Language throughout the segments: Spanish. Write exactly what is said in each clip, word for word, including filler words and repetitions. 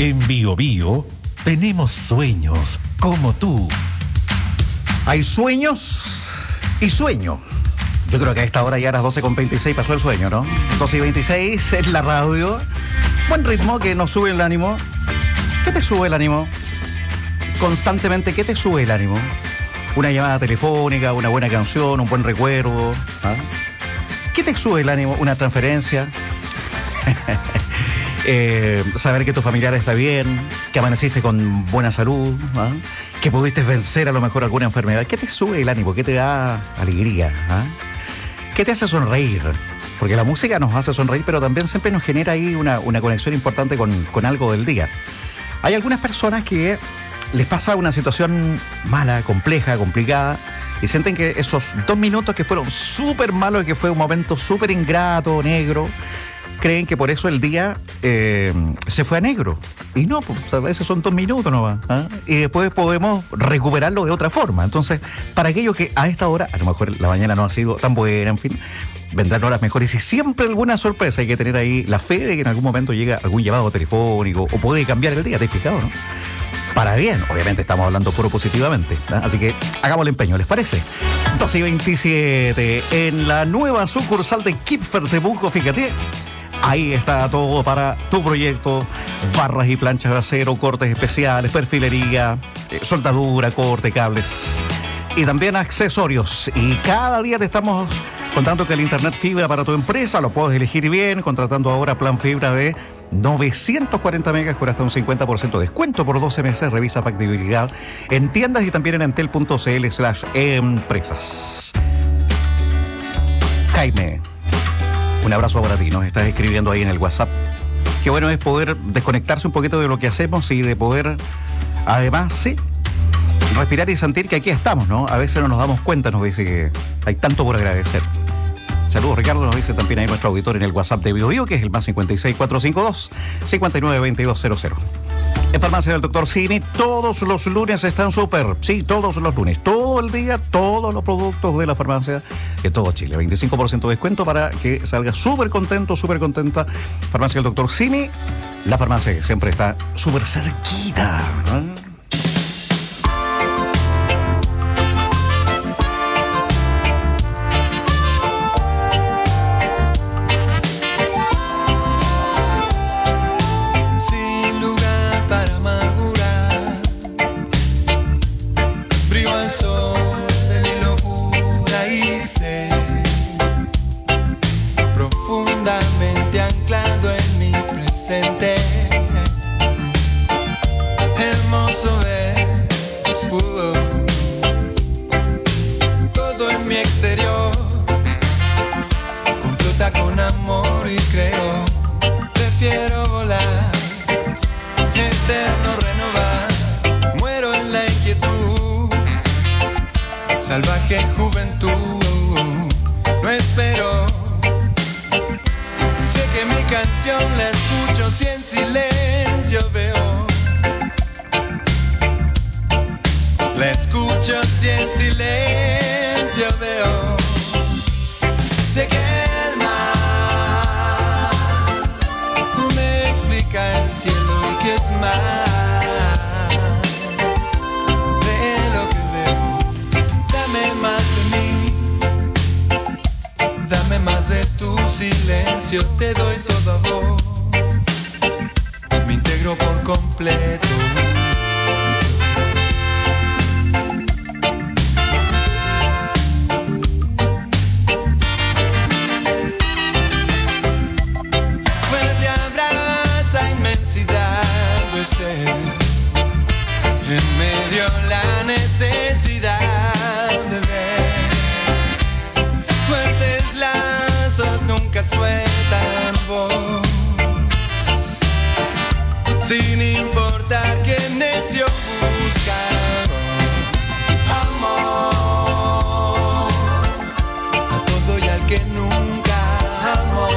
En Bio Bio tenemos sueños como tú. Hay sueños y sueño. Yo creo que a esta hora ya a las doce con veintiséis pasó el sueño, ¿no? doce y veintiséis en la radio. Buen ritmo que nos sube el ánimo. ¿Qué te sube el ánimo? Constantemente, ¿qué te sube el ánimo? Una llamada telefónica, una buena canción, un buen recuerdo. ¿Ah? ¿Qué te sube el ánimo? Una transferencia. eh, saber que tu familiar está bien, que amaneciste con buena salud, ¿ah? Que pudiste vencer a lo mejor alguna enfermedad. ¿Qué te sube el ánimo? ¿Qué te da alegría? ¿Ah? ¿Qué te hace sonreír? Porque la música nos hace sonreír, pero también siempre nos genera ahí una, una conexión importante con, con algo del día. Hay algunas personas que les pasa una situación mala, compleja, complicada, y sienten que esos dos minutos que fueron súper malos, que fue un momento súper ingrato, negro, creen que por eso el día eh, se fue a negro. Y no, pues, a veces son dos minutos nomás, ¿eh? Y después podemos recuperarlo de otra forma. Entonces, para aquellos que a esta hora, a lo mejor la mañana no ha sido tan buena, en fin, vendrán horas mejores y siempre alguna sorpresa. Hay que tener ahí la fe de que en algún momento llega algún llamado telefónico o puede cambiar el día, te he explicado, ¿no? Para bien, obviamente estamos hablando puro positivamente, ¿eh? Así que hagamos el empeño, ¿les parece? doce y veintisiete en la nueva sucursal de Kipfer Temuco, fíjate. Ahí está todo para tu proyecto: barras y planchas de acero, cortes especiales, perfilería, eh, soldadura, corte, cables y también accesorios. Y cada día te estamos contando que el internet fibra para tu empresa lo puedes elegir bien, contratando ahora plan fibra de novecientos cuarenta megas con hasta un cincuenta por ciento de descuento por doce meses. Revisa factibilidad en tiendas y también en entel.cl slash empresas. Jaime, un abrazo para ti, nos estás escribiendo ahí en el WhatsApp. Qué bueno es poder desconectarse un poquito de lo que hacemos y de poder, además, sí, respirar y sentir que aquí estamos, ¿no? A veces no nos damos cuenta, nos dice que hay tanto por agradecer. Saludos, Ricardo, nos dice también ahí nuestro auditor en el WhatsApp de Bio Bio, que es el más cincuenta y seis, cuatrocientos cincuenta y dos, cincuenta y nueve, veintidós cero cero. En Farmacia del Doctor Simi, todos los lunes están súper. Sí, todos los lunes. Todo el día, todos los productos de la farmacia de todo Chile. veinticinco por ciento de descuento para que salga súper contento, súper contenta. Farmacia del Doctor Simi, la farmacia que siempre está súper cerquita, ¿no? Hermoso ver uh, todo en mi exterior, complota con amor y creo, prefiero volar, eterno renovar, muero en la inquietud, salvaje juventud, no espero. Sé que mi canción la escucho si en silencio veo. La escucho si en silencio veo. Sé que el mar me explica el cielo y que es más de lo que veo. Dame más de mí, dame más de tu silencio, te doy todo a vos, me integro por completo. Fuerte abraza inmensidad de ser, en medio la necesidad de ver, fuertes lazos nunca sueltan voz, sin importar que necio busca amor a todo y al que nunca amó,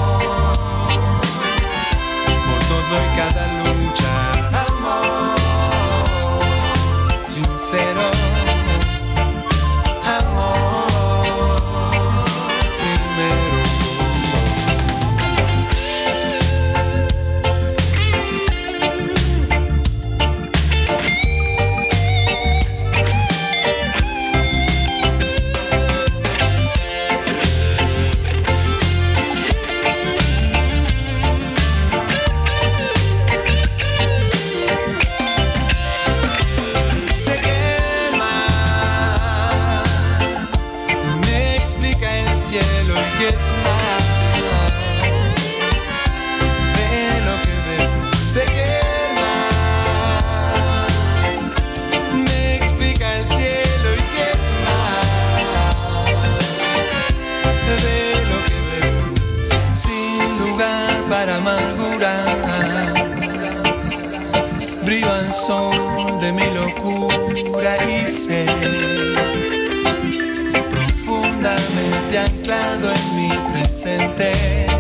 por todo y cada lucha, amor sincero, amor primero. para amarguras. Brillo al sol de mi locura y sé, profundamente anclado en mi presente.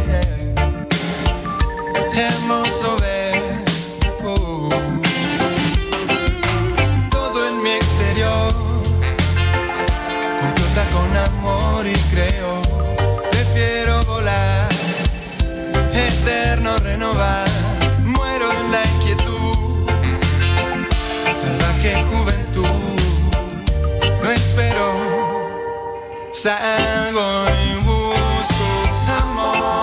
Hermoso ver oh, todo en mi exterior complota con amor y creo. Prefiero volar, eterno renovar. Muero en la inquietud, salvaje juventud. No espero, salgo y busco amor.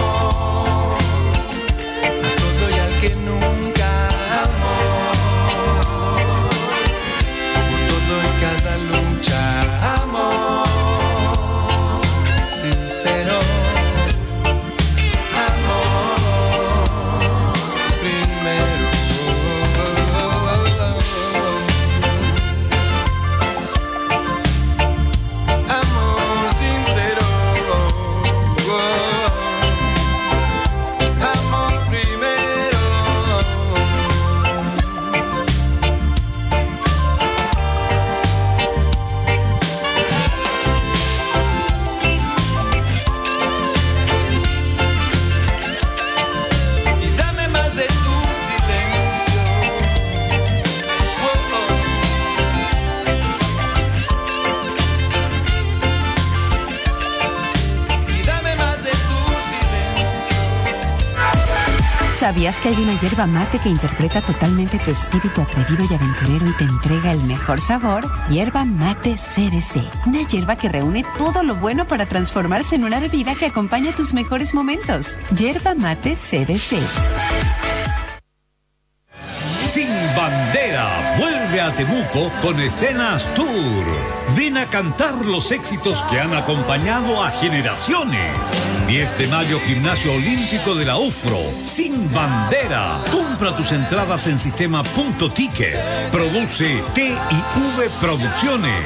¿Sabías que hay una yerba mate que interpreta totalmente tu espíritu atrevido y aventurero y te entrega el mejor sabor? Yerba Mate C B C. Una yerba que reúne todo lo bueno para transformarse en una bebida que acompaña tus mejores momentos. Yerba Mate C B C. Sin Bandera vuelve a Temuco con Escenas Tour. Ven a cantar los éxitos que han acompañado a generaciones. diez de mayo, Gimnasio Olímpico de la UFRO. Sin Bandera. Compra tus entradas en sistema punto ticket. Produce T y V Producciones.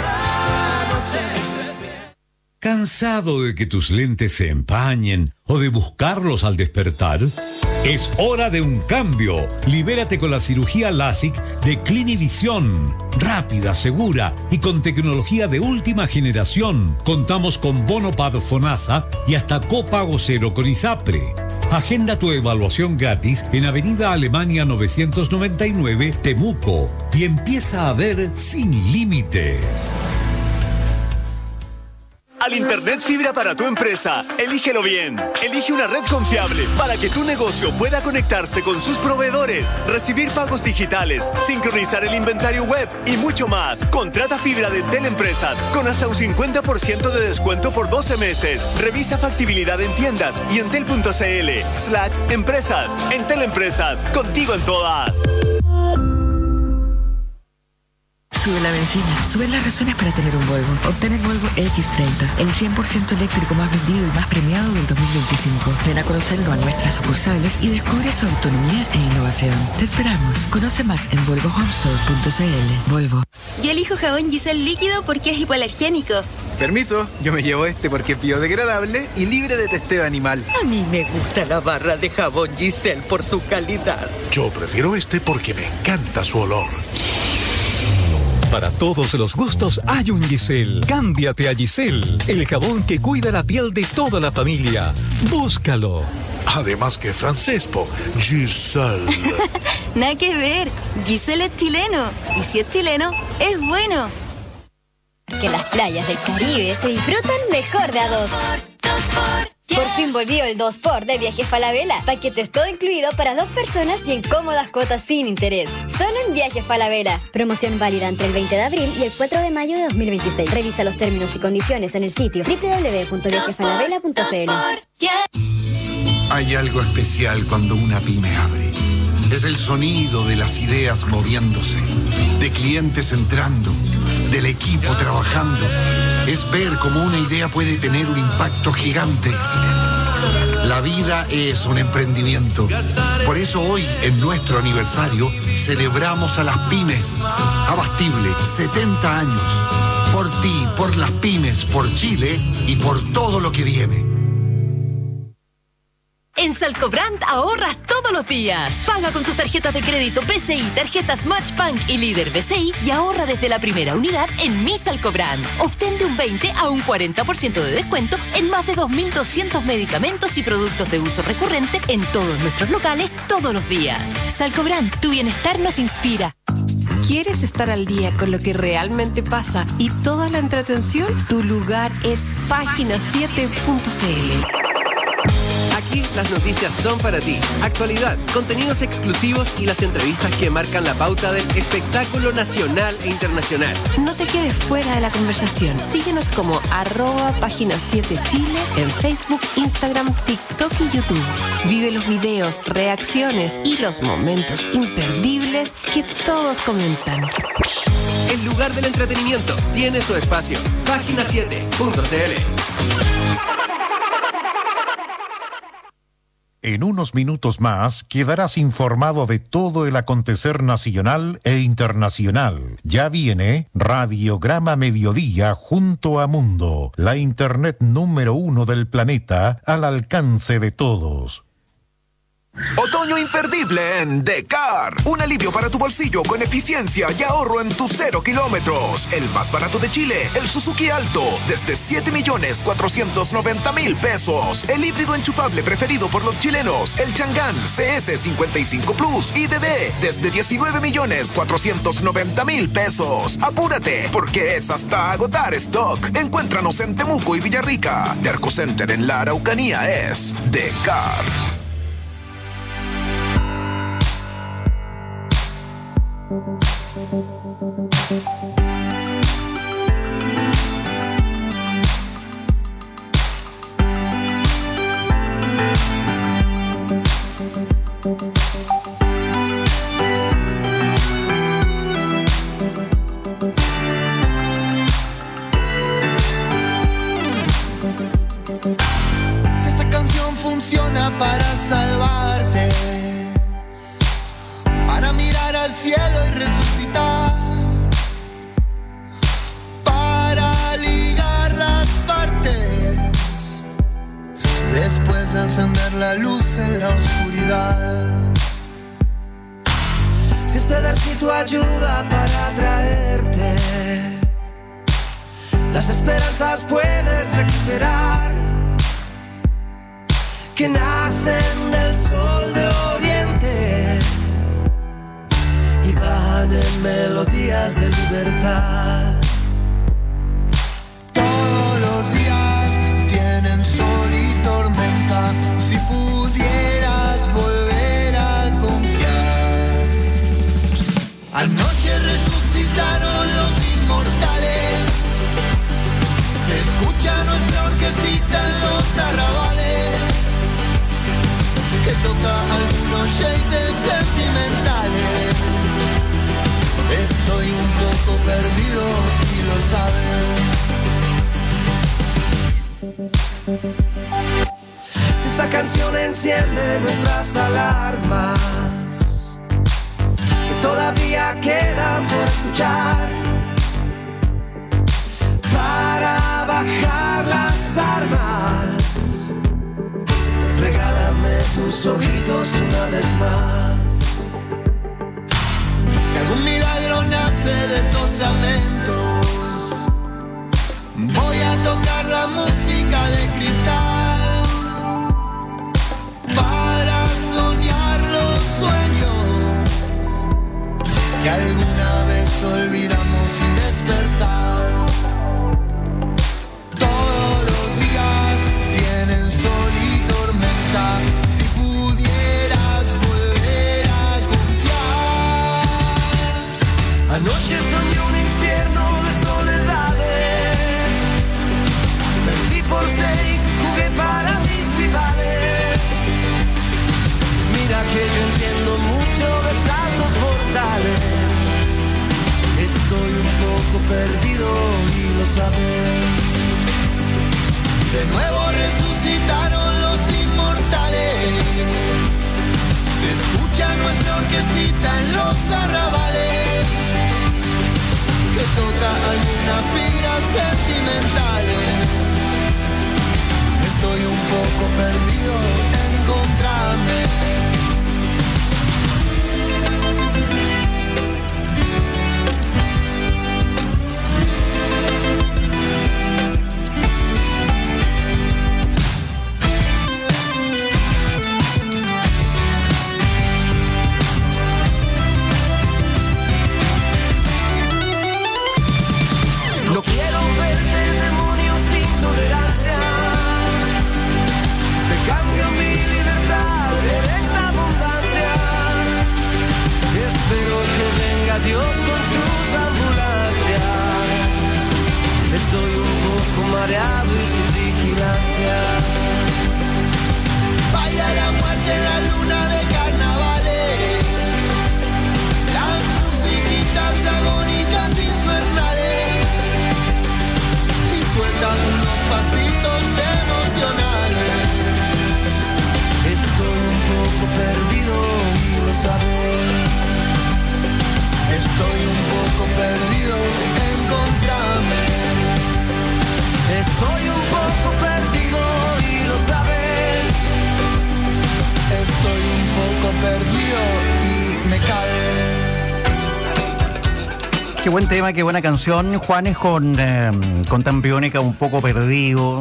¿Cansado de que tus lentes se empañen o de buscarlos al despertar? Es hora de un cambio. Libérate con la cirugía LASIK de Clinivision. Rápida, segura y con tecnología de última generación. Contamos con bono Pad FONASA y hasta copago cero con ISAPRE. Agenda tu evaluación gratis en Avenida Alemania novecientos noventa y nueve, Temuco, y empieza a ver sin límites. Al Internet fibra para tu empresa, elígelo bien. Elige una red confiable para que tu negocio pueda conectarse con sus proveedores, recibir pagos digitales, sincronizar el inventario web y mucho más. Contrata fibra de Teleempresas con hasta un cincuenta por ciento de descuento por doce meses. Revisa factibilidad en tiendas y en tel.cl slash empresas. En Teleempresas, contigo en todas. Sube la benzina, sube las razones para tener un Volvo. Obtén el Volvo equis treinta, el cien por ciento eléctrico más vendido y más premiado del dos mil veinticinco. Ven a conocerlo a nuestras sucursales y descubre su autonomía e innovación. Te esperamos. Conoce más en volvo home store punto c l. Volvo. Yo elijo jabón Giselle líquido porque es hipoalergénico. Permiso, yo me llevo este porque es biodegradable y libre de testeo animal. A mí me gusta la barra de jabón Giselle por su calidad. Yo prefiero este porque me encanta su olor. Para todos los gustos hay un Giselle. Cámbiate a Giselle, el jabón que cuida la piel de toda la familia. Búscalo. Además que francés, po. Giselle. Nada que ver. Giselle es chileno. Y si es chileno, es bueno. Que las playas del Caribe se disfrutan mejor de a dos. Por fin volvió el dos por de Viajes Falabella. Paquetes todo incluido para dos personas y en cómodas cuotas sin interés. Solo en Viajes Falabella. Promoción válida entre el veinte de abril y el cuatro de mayo de dos mil veintiséis. Revisa los términos y condiciones en el sitio doble u doble u doble u punto viajes falabella punto c l. Hay algo especial cuando una pyme abre. Es el sonido de las ideas moviéndose, de clientes entrando, del equipo trabajando. Es ver cómo una idea puede tener un impacto gigante. La vida es un emprendimiento. Por eso hoy, en nuestro aniversario, celebramos a las pymes. Abastible, setenta años. Por ti, por las pymes, por Chile y por todo lo que viene. En Salcobrand ahorras todos los días. Paga con tus tarjetas de crédito B C I, tarjetas Matchbank y Líder B C I y ahorra desde la primera unidad en Mi Salcobrand. Obtén de un veinte a un cuarenta por ciento de descuento en más de dos mil doscientos medicamentos y productos de uso recurrente en todos nuestros locales todos los días. Salcobrand, tu bienestar nos inspira. ¿Quieres estar al día con lo que realmente pasa y toda la entretención? Tu lugar es página siete punto c l. Aquí las noticias son para ti. Actualidad, contenidos exclusivos y las entrevistas que marcan la pauta del espectáculo nacional e internacional. No te quedes fuera de la conversación. Síguenos como arroba página siete Chile en Facebook, Instagram, TikTok y YouTube. Vive los videos, reacciones y los momentos imperdibles que todos comentan. El lugar del entretenimiento tiene su espacio. página siete punto c l. En unos minutos más quedarás informado de todo el acontecer nacional e internacional. Ya viene Radiograma Mediodía junto a Mundo, la internet número uno del planeta al alcance de todos. Otoño imperdible en Decar. Un alivio para tu bolsillo con eficiencia y ahorro en tus cero kilómetros. El más barato de Chile, el Suzuki Alto, desde siete millones cuatrocientos noventa mil pesos. El híbrido enchufable preferido por los chilenos, el Chang'an C S cincuenta y cinco Plus I D D, desde diecinueve millones cuatrocientos noventa mil pesos. Apúrate, porque es hasta agotar stock. Encuéntranos en Temuco y Villarrica. Terco Center en la Araucanía es Decar. Si esta canción funciona para salvarte, para mirar al cielo y resucitar, para ligar las partes, después de encender la luz en la oscuridad. Si este versito ayuda para atraerte, las esperanzas puedes recuperar, que nacen del sol de oriente y van en melodías de libertad. Todos los días tienen sol y tormenta. Si pudieras volver a confiar. Anoche resucitaron los inmortales. Se escucha nuestra orquestita en los arrabales, que toca algunos shades sentimentales. Estoy un poco perdido y lo saben. Si esta canción enciende nuestras alarmas, que todavía quedan por escuchar, para bajar las armas, regálame tus ojitos una vez más. Si algún milagro nace de estos lamentos, voy a tocar la música de cristal, para soñar los sueños que alguna vez olvidamos sin despertar. Todos los días tienen sol y tormenta. Si pudieras volver a confiar. Anoche soñé un infierno de soledades. Perdí por seis, jugué para mis rivales. Mira que yo entiendo mucho de saltos mortales. Estoy un poco perdido y lo sabes. De nuevo resucitaron los inmortales. Se escucha nuestra orquestita en los arrabales, que toca algunas fibras sentimentales. Estoy un poco perdido en compañía. rodeado y sin vigilancia. Baila la muerte en la luna de carnavales, las musiquitas agónicas infernales, y sueltan unos pasitos emocionales. Estoy un poco perdido y lo sabes. Estoy un poco perdido, encontrame. Estoy un poco perdido y lo sabes. Estoy un poco perdido y me cae. Qué buen tema, qué buena canción. Juanes con, eh, con Tambiónica, un poco perdido.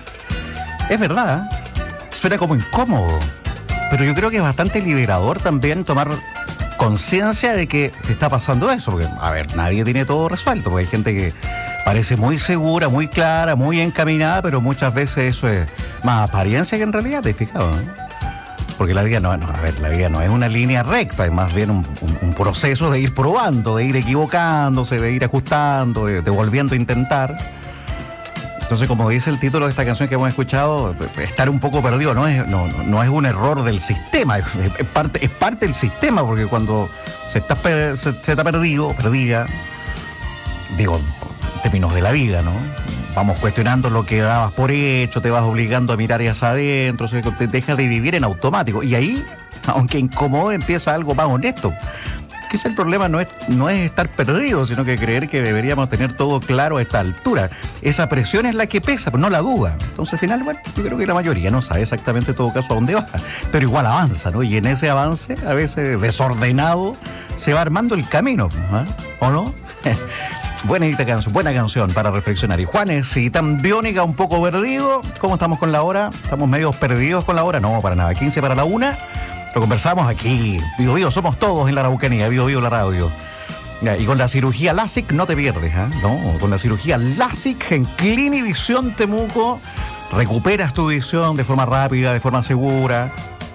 Es verdad, suena como incómodo, pero yo creo que es bastante liberador también tomar conciencia de que te está pasando eso, porque, a ver, nadie tiene todo resuelto, porque hay gente que parece muy segura, muy clara, muy encaminada, pero muchas veces eso es más apariencia que en realidad, ¿te has fijado? ¿No? Porque la vida no, no, a ver, la vida no es una línea recta, es más bien un, un, un proceso de ir probando, de ir equivocándose, de ir ajustando, de, de volviendo a intentar. Entonces, como dice el título de esta canción que hemos escuchado, estar un poco perdido no es, no, no es un error del sistema, es, es, parte, es parte del sistema, porque cuando se está, se, se está perdido, perdida, digo, en términos de la vida, ¿no? Vamos cuestionando lo que dabas por hecho, te vas obligando a mirar hacia adentro, te dejas de vivir en automático. Y ahí, aunque incomode, empieza algo más honesto. Quizá el problema no es, no es estar perdido, sino que creer que deberíamos tener todo claro a esta altura. Esa presión es la que pesa, pero no la duda. Entonces, al final, bueno, yo creo que la mayoría no sabe exactamente en todo caso a dónde va, pero igual avanza, ¿no? Y en ese avance, a veces desordenado, se va armando el camino, ¿eh? ¿O no? Buena canción, buena canción para reflexionar. Y Juanes y Tambiónica, un poco perdido. ¿Cómo estamos con la hora? ¿Estamos medio perdidos con la hora? No, para nada. quince para la una. Lo conversamos aquí. Vivo, vivo, somos todos en la Araucanía. Vivo, vivo la radio. Ya, y con la cirugía LASIK no te pierdes, ¿eh? No, con la cirugía LASIK en Clinivisión Temuco recuperas tu visión de forma rápida, de forma segura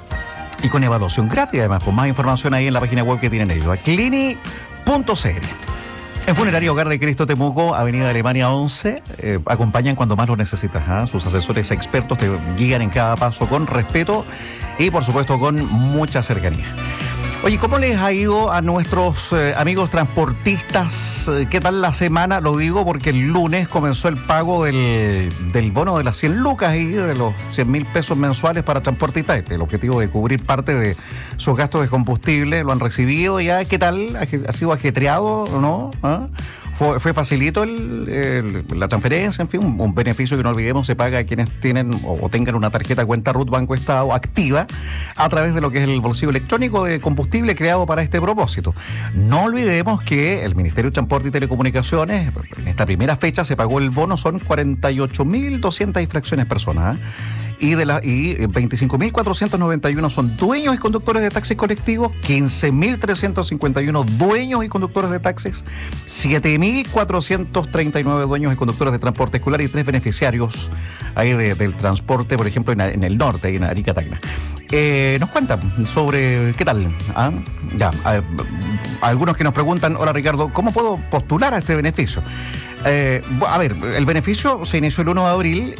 y con evaluación gratis, además. Con más información ahí en la página web que tienen ellos, clini punto c l. En Funeraria Hogar de Cristo Temuco, Avenida Alemania once, eh, acompañan cuando más lo necesitas, ¿eh? Sus asesores expertos te guían en cada paso con respeto y, por supuesto, con mucha cercanía. Oye, ¿cómo les ha ido a nuestros eh, amigos transportistas? ¿Qué tal la semana? Lo digo porque el lunes comenzó el pago del, del bono de las cien lucas y de los cien mil pesos mensuales para transportistas. El objetivo de cubrir parte de sus gastos de combustible. Lo han recibido ya. ¿Qué tal? ¿Ha sido ajetreado o no? ¿Ah? Fue, fue facilito el, el, la transferencia, en fin, un, un beneficio que no olvidemos se paga a quienes tienen o, o tengan una tarjeta cuenta R U T Banco Estado activa a través de lo que es el bolsillo electrónico de combustible creado para este propósito. No olvidemos que el Ministerio de Transporte y Telecomunicaciones, en esta primera fecha se pagó el bono, son cuarenta y ocho mil doscientas fracciones personas, ¿eh? Y, de la, y veinticinco mil cuatrocientos noventa y uno son dueños y conductores de taxis colectivos, quince mil trescientos cincuenta y uno dueños y conductores de taxis, siete mil cuatrocientos treinta y nueve dueños y conductores de transporte escolar y tres beneficiarios ahí de, del transporte, por ejemplo, en, en el norte, ahí en Arica, Tacna. Eh, nos cuentan sobre qué tal. ¿Ah? Ya, a, a algunos que nos preguntan, hola Ricardo, ¿cómo puedo postular a este beneficio? Eh, a ver, el beneficio se inició el uno de abril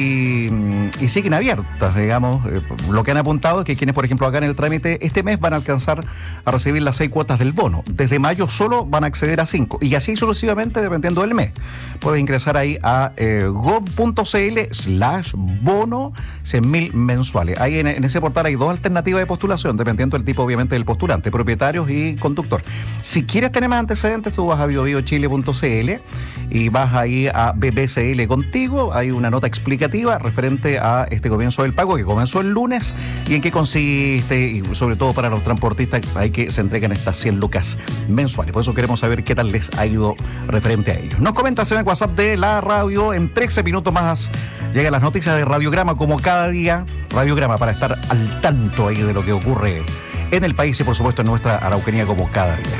y, y siguen abiertas, digamos. Eh, lo que han apuntado es que quienes, por ejemplo, hagan el trámite este mes van a alcanzar a recibir las seis cuotas del bono. Desde mayo solo van a acceder a cinco y así sucesivamente dependiendo del mes. Puedes ingresar ahí a eh, gov.cl slash bono cien mil mensuales. Ahí en, en ese portal hay dos alternativas de postulación, dependiendo del tipo, obviamente, del postulante, propietarios y conductor. Si quieres tener más antecedentes, tú vas a biobiochile punto c l y vas ahí a B B C L Contigo. Hay una nota explicativa referente a este comienzo del pago que comenzó el lunes y en qué consiste, y sobre todo para los transportistas hay que se entregan estas cien lucas mensuales. Por eso queremos saber qué tal les ha ido referente a ellos. Nos comentas en el WhatsApp de la radio. En trece minutos más llegan las noticias de Radiograma, como cada día. Radiograma para estar al tanto ahí de lo que ocurre en el país y, por supuesto, en nuestra Araucanía, como cada día.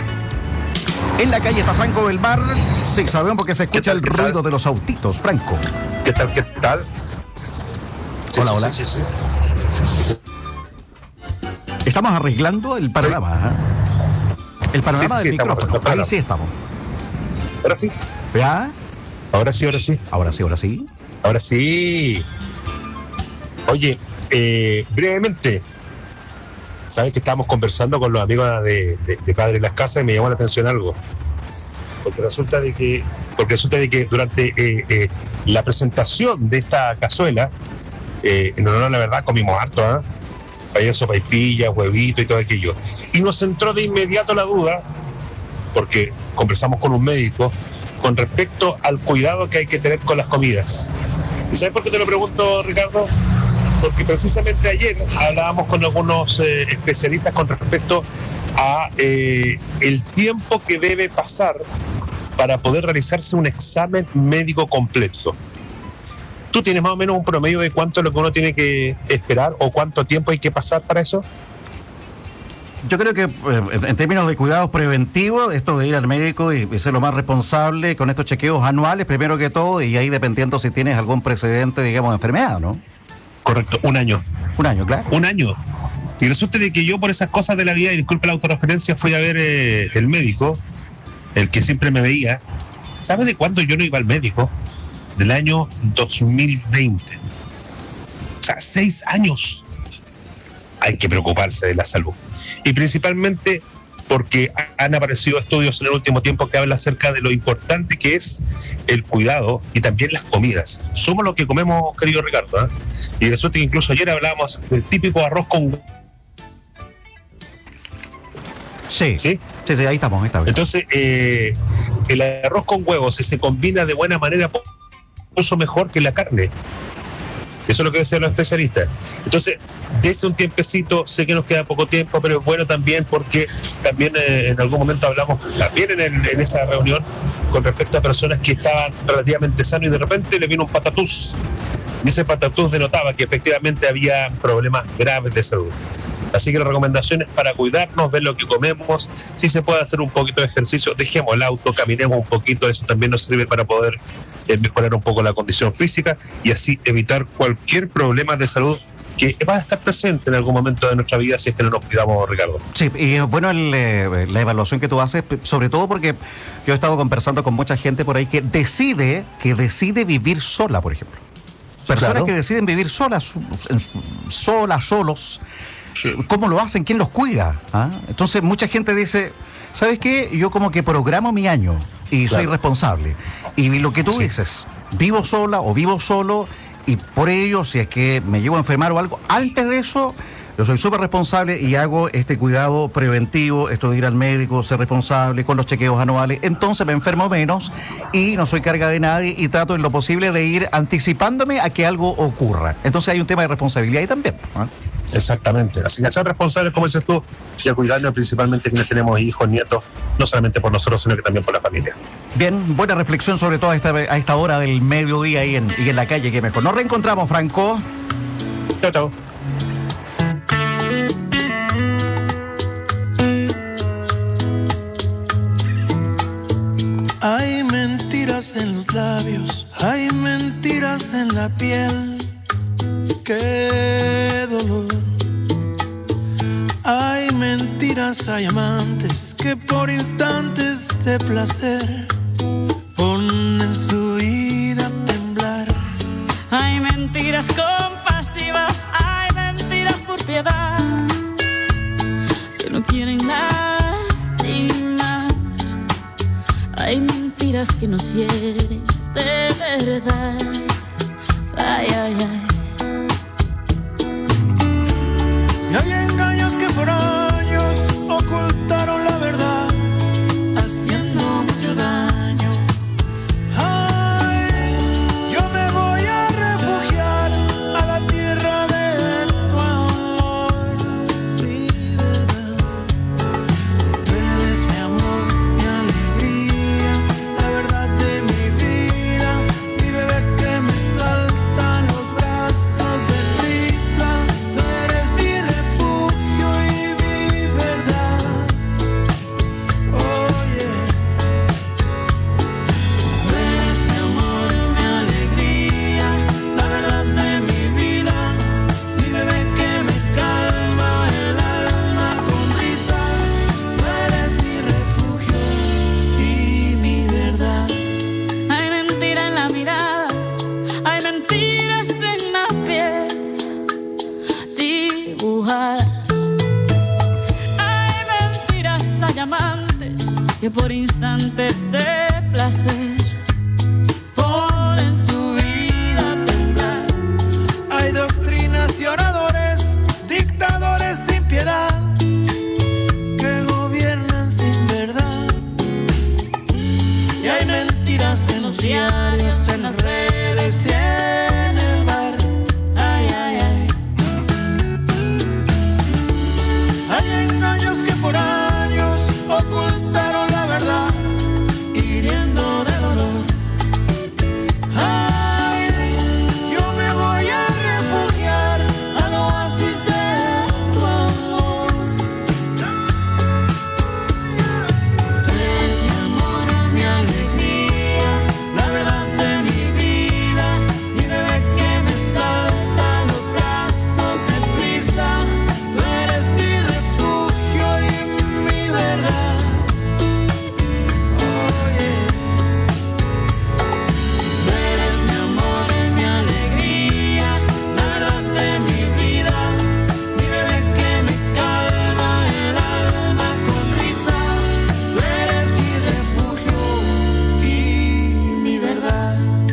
En la calle está Franco del Bar. Sí, sabemos porque se escucha el ruido tal? de los autitos. Franco. ¿Qué tal? ¿Qué tal? Sí, hola, sí, hola. Sí, sí, sí. Estamos arreglando el panorama. ¿eh? El panorama sí, sí, del sí, micrófono. Estamos, Ahí sí estamos. Ahora sí. ¿Ya? Ahora sí, ahora sí. Ahora sí, ahora sí. Ahora sí. Oye, eh, brevemente, sabes que estábamos conversando con los amigos de, de, de Padre de las Casas y me llamó la atención algo. Porque resulta de que, porque resulta de que durante eh, eh, la presentación de esta cazuela, eh, en honor a la verdad, comimos harto, ¿eh? Payaso, paipilla, huevito y todo aquello. Y nos entró de inmediato la duda, porque conversamos con un médico, con respecto al cuidado que hay que tener con las comidas. ¿Y sabes por qué te lo pregunto, Ricardo? Porque precisamente ayer hablábamos con algunos eh, especialistas con respecto a eh, el tiempo que debe pasar para poder realizarse un examen médico completo. ¿Tú tienes más o menos un promedio de cuánto es lo que uno tiene que esperar o cuánto tiempo hay que pasar para eso? Yo creo que eh, en términos de cuidados preventivos, esto de ir al médico y, y ser lo más responsable con estos chequeos anuales, primero que todo, y ahí dependiendo si tienes algún precedente, digamos, de enfermedad, ¿no? Correcto, un año. Un año, claro. Un año. Y resulta de que yo por esas cosas de la vida, y disculpe la autorreferencia, fui a ver eh, el médico, el que siempre me veía. ¿Sabe de cuándo yo no iba al médico? Del año dos mil veinte. O sea, seis años. Hay que preocuparse de la salud. Y principalmente porque han aparecido estudios en el último tiempo que hablan acerca de lo importante que es el cuidado y también las comidas. Somos lo que comemos, querido Ricardo, ¿eh? Y resulta que incluso ayer hablábamos del típico arroz con... Sí, sí, sí, sí ahí estamos, ahí estamos. Entonces, eh, el arroz con huevos, si se combina de buena manera, incluso mejor que la carne. Eso es lo que decían los especialistas. Entonces, desde un tiempecito, sé que nos queda poco tiempo, pero es bueno también porque también eh, en algún momento hablamos, también en, el, en esa reunión, con respecto a personas que estaban relativamente sanos y de repente le vino un patatús. Y ese patatús denotaba que efectivamente había problemas graves de salud. Así que las recomendaciones para cuidarnos, ver lo que comemos, si se puede hacer un poquito de ejercicio, dejemos el auto, caminemos un poquito, eso también nos sirve para poder eh, mejorar un poco la condición física y así evitar cualquier problema de salud que va a estar presente en algún momento de nuestra vida si es que no nos cuidamos, Ricardo. Sí, y es bueno el, eh, la evaluación que tú haces, sobre todo porque yo he estado conversando con mucha gente por ahí que decide, que decide vivir sola, por ejemplo. Personas claro. que deciden vivir solas, solas, solos. ¿Cómo lo hacen? ¿Quién los cuida? ¿Ah? Entonces mucha gente dice, ¿sabes qué? Yo como que programo mi año y claro. soy responsable. Y lo que tú sí. dices, vivo sola o vivo solo y por ello, si es que me llevo a enfermar o algo, antes de eso, yo soy súper responsable y hago este cuidado preventivo, esto de ir al médico, ser responsable con los chequeos anuales, entonces me enfermo menos y no soy carga de nadie y trato en lo posible de ir anticipándome a que algo ocurra. Entonces hay un tema de responsabilidad ahí también, ¿eh? Exactamente, así que ser responsables, como dices tú, y a cuidarnos principalmente quienes tenemos hijos, nietos, no solamente por nosotros, sino que también por la familia. Bien, buena reflexión sobre todo a esta, a esta hora del mediodía y en, y en la calle, que mejor. Nos reencontramos, Franco. Chao, chao. Hay mentiras en los labios, hay mentiras en la piel. Qué dolor. Hay mentiras, hay amantes que por instantes de placer ponen su vida a temblar. Hay mentiras compasivas, hay mentiras por piedad que no quieren lastimar. Hay mentiras que nos hieren de verdad. Ay, ay, ay. Y hay engaños que por años ocultaron la verdad, haciendo mucho daño. Ay, yo me voy a refugiar a la tierra de tu amor, mi verdad. Tú eres mi amor, mi alegría, la verdad de mi vida, mi bebé que me salta a los brazos. que por instantes de placer ponen su vida a temblar. Hay doctrinas y oradores, dictadores sin piedad, que gobiernan sin verdad. Y hay mentiras en los diarios, en las redes y en el bar. Ay, ay, ay. Hay engaños que por años ocultaron la verdad, hiriendo de dolor. Ay, yo me voy a refugiar al oasis de tu amor. Es mi amor, mi alegría, la verdad de mi vida, mi bebé que me salta a los brazos de prisa. Tú eres mi refugio y mi verdad. Oye, tú eres mi amor y mi alegría, la verdad de mi vida, mi bebé que me calma el alma con risa. Tú eres mi refugio y mi verdad.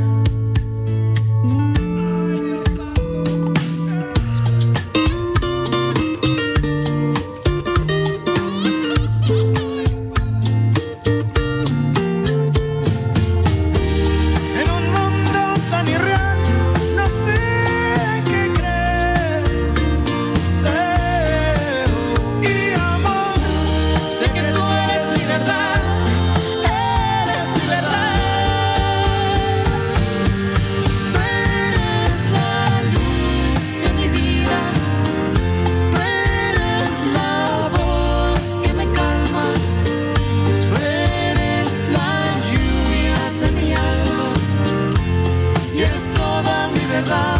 En un mundo tan irreal, no sé qué creer. Cero y amor, sé que tú eres mi verdad, eres mi verdad. Tú eres la luz de mi vida, tú eres la voz que me calma, tú eres la lluvia de mi alma y es toda mi verdad.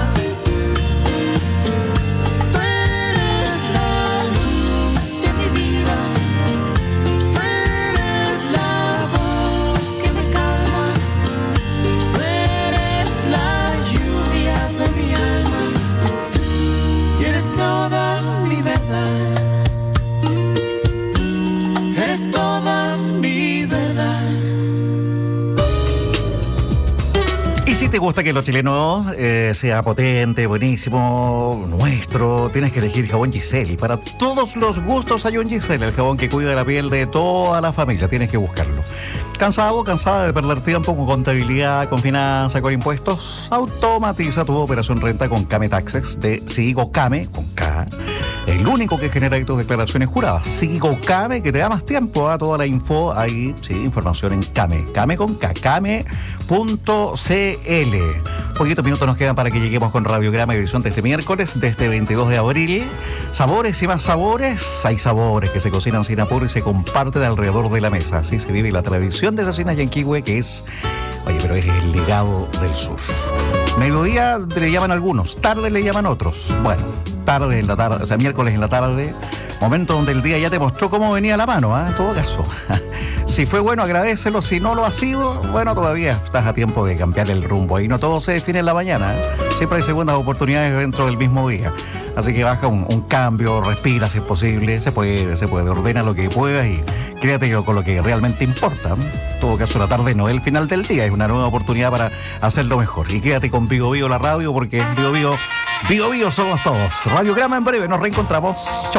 Tú eres la luz de mi vida, tú eres la voz que me calma, tú eres la lluvia de mi alma y eres toda mi verdad. Eres toda mi verdad. Y si te gusta que lo chileno eh, sea potente, buenísimo, nuestro, tienes que elegir jabón Giselle. Para todos los gustos hay un Giselle, el jabón que cuida la piel de toda la familia. Tienes que buscarlo. ¿Cansado o cansada de perder tiempo con contabilidad, con finanzas, con impuestos? Automatiza tu operación renta con Came Taxes de Sigo Came, con K. El único que genera tus declaraciones juradas. Sigo Came, que te da más tiempo a toda la info. Ahí, sí, información en Came. Came con K. Came punto c l. Poquitos minutos nos quedan para que lleguemos con Radiograma edición de este miércoles, de este veintidós de abril. Sabores y más sabores. Hay sabores que se cocinan sin apuro y se comparten alrededor de la mesa. Así se vive la tradición de Cecinas Yanquihue, que es, oye, pero es el legado del sur. Mediodía le llaman algunos, tarde le llaman otros. Bueno, tarde en la tarde, o sea, miércoles en la tarde, momento donde el día ya te mostró cómo venía la mano, ¿eh? En todo caso. Si fue bueno, agradécelo. Si no lo ha sido, bueno, todavía estás a tiempo de cambiar el rumbo. Ahí no todo se define en la mañana, ¿eh? Siempre hay segundas oportunidades dentro del mismo día. Así que baja un, un cambio, respira si es posible, se puede, se puede, ordena lo que puedas y créate con lo que realmente importa. En todo caso, la tarde no es el final del día, es una nueva oportunidad para hacerlo mejor. Y quédate con Bio Bio la radio, porque Bio Bio, Bio Bio somos todos. Radiograma en breve, nos reencontramos. Chau.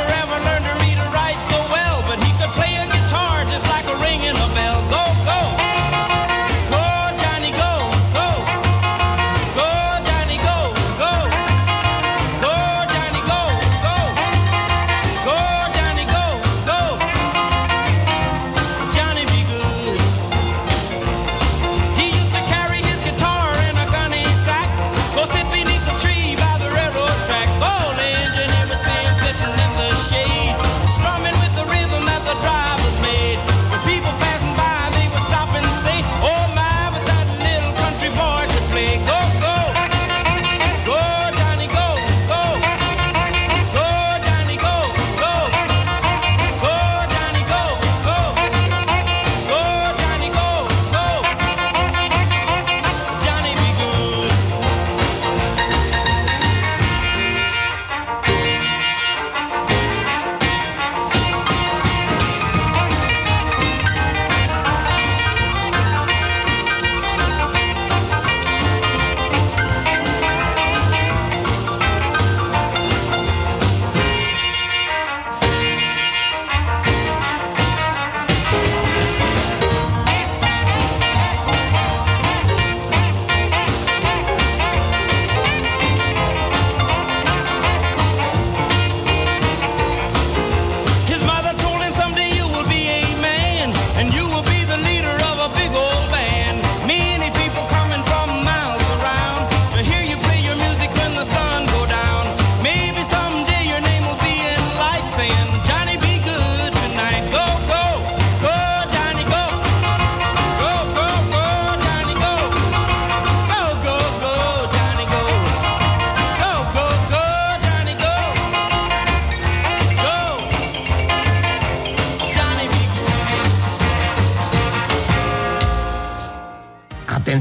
Play a guitar just like a ringing a bell. Go, go.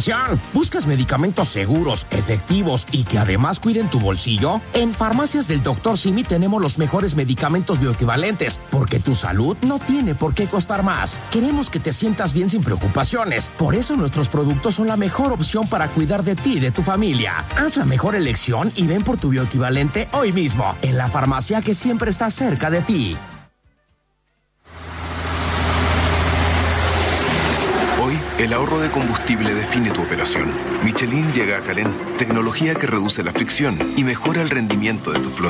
Atención, ¿buscas medicamentos seguros, efectivos y que además cuiden tu bolsillo? En Farmacias del doctor Simi tenemos los mejores medicamentos bioequivalentes, porque tu salud no tiene por qué costar más. Queremos que te sientas bien sin preocupaciones. Por eso nuestros productos son la mejor opción para cuidar de ti y de tu familia. Haz la mejor elección y ven por tu bioequivalente hoy mismo, en la farmacia que siempre está cerca de ti. Hoy, el ahorro de combustible define tu operación. Michelin llega a Calén, tecnología que reduce la fricción y mejora el rendimiento de tu flota.